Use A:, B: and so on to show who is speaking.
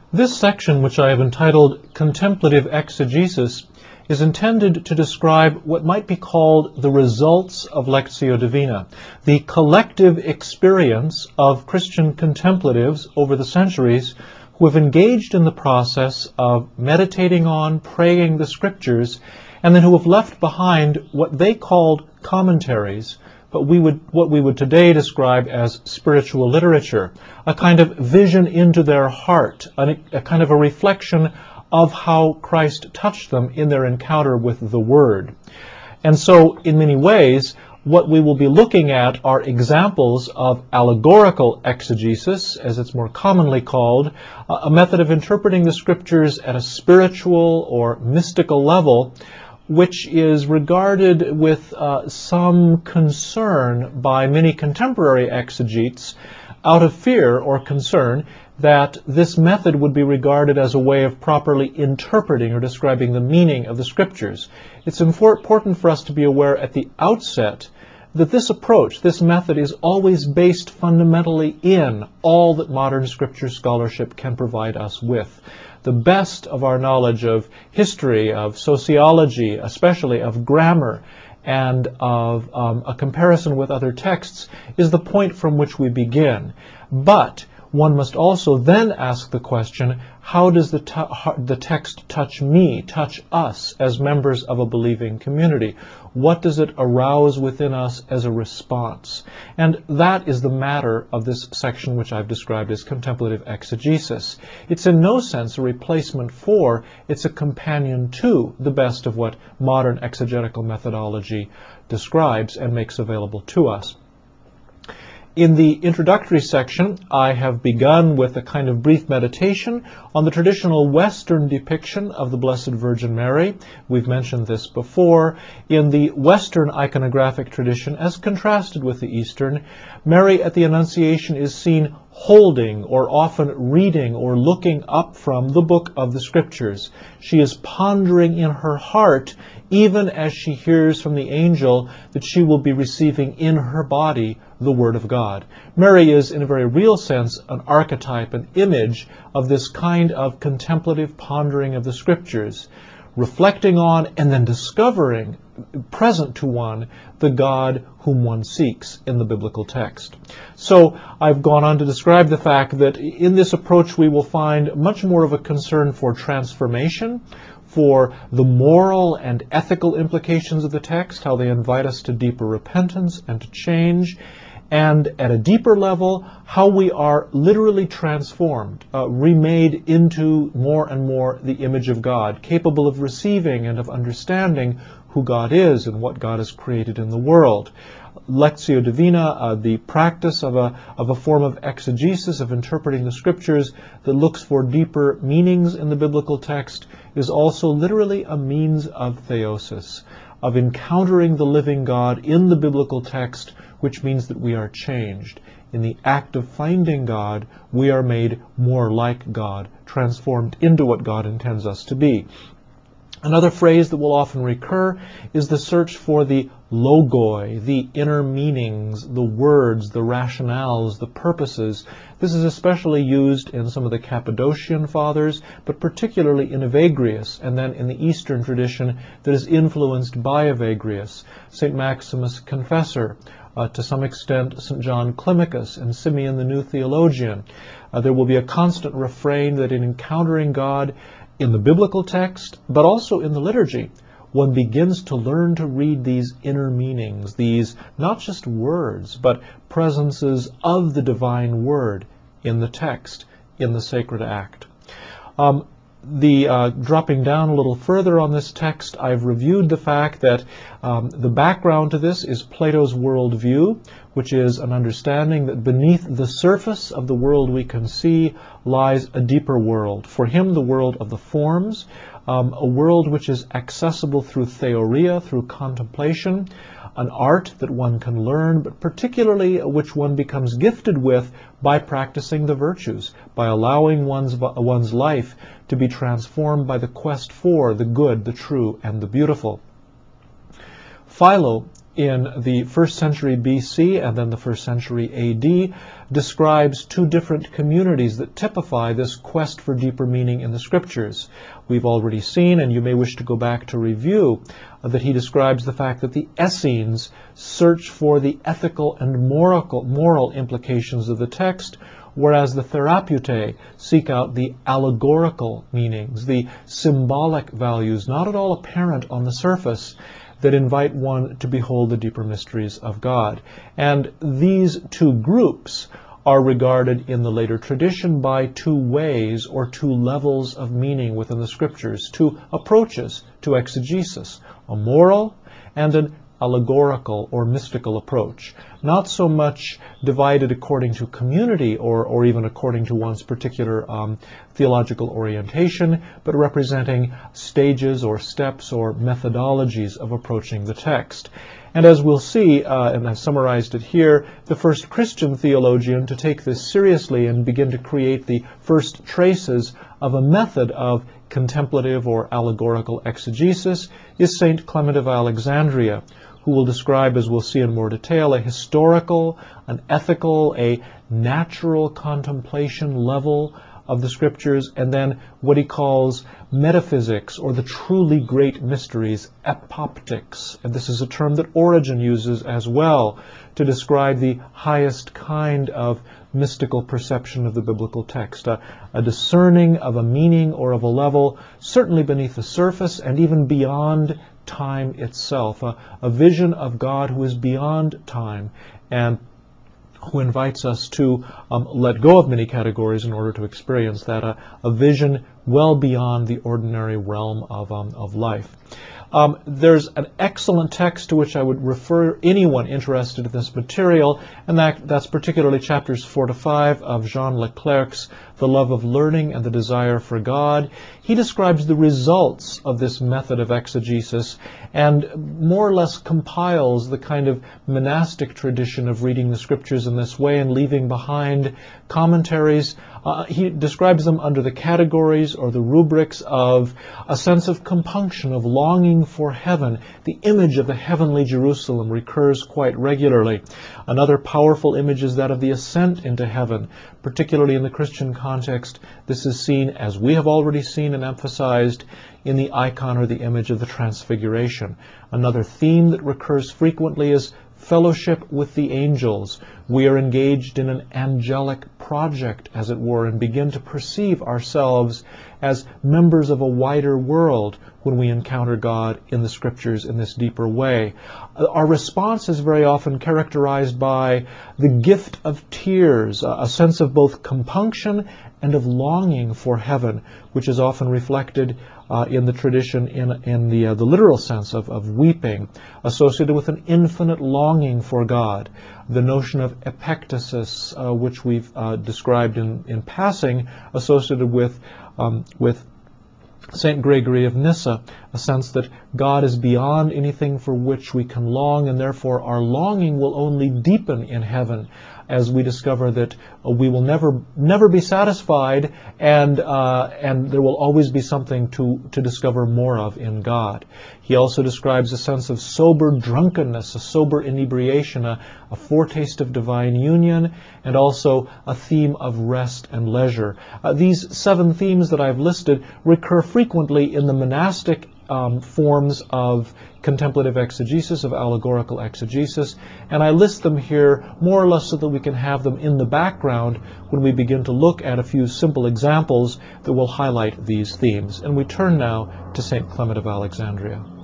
A: This section, which I have entitled Contemplative Exegesis, is intended to describe what might be called the results of Lectio Divina, the collective experience of Christian contemplatives over the centuries who have engaged in the process of meditating on, praying the Scriptures, and then who have left behind what they called commentaries, but what we would today describe as spiritual literature, a kind of vision into their heart, a kind of a reflection of how Christ touched them in their encounter with the Word. And so, in many ways, what we will be looking at are examples of allegorical exegesis, as it's more commonly called, a method of interpreting the Scriptures at a spiritual or mystical level, which is regarded with some concern by many contemporary exegetes out of fear or concern that this method would be regarded as a way of properly interpreting or describing the meaning of the Scriptures. It's important for us to be aware at the outset that this approach, this method, is always based fundamentally in all that modern Scripture scholarship can provide us with. The best of our knowledge of history, of sociology, especially of grammar, and of a comparison with other texts is the point from which we begin. But one must also then ask the question, how does the text touch me, touch us as members of a believing community? What does it arouse within us as a response? And that is the matter of this section which I've described as contemplative exegesis. It's in no sense a replacement for, it's a companion to the best of what modern exegetical methodology describes and makes available to us. In the introductory section, I have begun with a kind of brief meditation on the traditional Western depiction of the Blessed Virgin Mary. We've mentioned this before. In the Western iconographic tradition, as contrasted with the Eastern, Mary at the Annunciation is seen holding or often reading or looking up from the book of the Scriptures. She is pondering in her heart, even as she hears from the angel that she will be receiving in her body the Word of God. Mary is, in a very real sense, an archetype, an image of this kind of contemplative pondering of the Scriptures, reflecting on and then discovering, present to one, the God whom one seeks in the biblical text. So I've gone on to describe the fact that in this approach we will find much more of a concern for transformation, for the moral and ethical implications of the text, how they invite us to deeper repentance and to change, and at a deeper level, how we are literally transformed, remade into more and more the image of God, capable of receiving and of understanding who God is and what God has created in the world. Lectio Divina, the practice of a form of exegesis, of interpreting the Scriptures that looks for deeper meanings in the biblical text, is also literally a means of theosis, of encountering the living God in the biblical text, which means that we are changed. In the act of finding God, we are made more like God, transformed into what God intends us to be. Another phrase that will often recur is the search for the logoi, the inner meanings, the words, the rationales, the purposes. This is especially used in some of the Cappadocian fathers, but particularly in Evagrius, and then in the Eastern tradition that is influenced by Evagrius, St. Maximus Confessor, to some extent St. John Climacus and Simeon the New Theologian. There will be a constant refrain that in encountering God in the biblical text, but also in the liturgy, one begins to learn to read these inner meanings, these not just words, but presences of the divine word in the text, in the sacred act. Dropping down a little further on this text, I've reviewed the fact that the background to this is Plato's worldview, which is an understanding that beneath the surface of the world we can see lies a deeper world. For him, the world of the forms, a world which is accessible through theoria, through contemplation, an art that one can learn, but particularly which one becomes gifted with by practicing the virtues, by allowing one's life to be transformed by the quest for the good, the true, and the beautiful. Philo in the 1st century BC and then the 1st century AD describes two different communities that typify this quest for deeper meaning in the Scriptures. We've already seen, and you may wish to go back to review, that he describes the fact that the Essenes search for the ethical and moral implications of the text, whereas the Therapeutae seek out the allegorical meanings, the symbolic values, not at all apparent on the surface, that invite one to behold the deeper mysteries of God. And these two groups are regarded in the later tradition by two ways or two levels of meaning within the Scriptures, two approaches to exegesis, a moral and an allegorical or mystical approach, not so much divided according to community or even according to one's particular theological orientation, but representing stages or steps or methodologies of approaching the text. And as we'll see, and I've summarized it here, the first Christian theologian to take this seriously and begin to create the first traces of a method of contemplative or allegorical exegesis is St. Clement of Alexandria, who will describe, as we'll see in more detail, a historical, an ethical, a natural contemplation level of the Scriptures, and then what he calls metaphysics, or the truly great mysteries, epoptics. And this is a term that Origen uses as well to describe the highest kind of mystical perception of the biblical text, a discerning of a meaning or of a level, certainly beneath the surface and even beyond time itself, a vision of God who is beyond time and who invites us to let go of many categories in order to experience that, a vision well beyond the ordinary realm of life. There's an excellent text to which I would refer anyone interested in this material, and that's particularly chapters 4 to 5 of Jean Leclerc's The Love of Learning and the Desire for God. He describes the results of this method of exegesis and more or less compiles the kind of monastic tradition of reading the Scriptures in this way and leaving behind commentaries. He describes them under the categories or the rubrics of a sense of compunction, of longing for heaven. The image of the heavenly Jerusalem recurs quite regularly. Another powerful image is that of the ascent into heaven. Particularly in the Christian context, this is seen, as we have already seen and emphasized, in the icon or the image of the Transfiguration. Another theme that recurs frequently is fellowship with the angels. We are engaged in an angelic project, as it were, and begin to perceive ourselves as members of a wider world when we encounter God in the Scriptures in this deeper way. Our response is very often characterized by the gift of tears, a sense of both compunction and of longing for heaven, which is often reflected in the tradition in the literal sense of weeping, associated with an infinite longing for God. The notion of epectasis, which we've described in passing, associated with St. Gregory of Nyssa, a sense that God is beyond anything for which we can long, and therefore our longing will only deepen in heaven as we discover that we will never be satisfied, and there will always be something to discover more of in God. He also describes a sense of sober drunkenness, a sober inebriation, a foretaste of divine union, and also a theme of rest and leisure. These 7 themes that I've listed recur frequently in the monastic forms of contemplative exegesis, of allegorical exegesis, and I list them here more or less so that we can have them in the background when we begin to look at a few simple examples that will highlight these themes. And we turn now to St. Clement of Alexandria.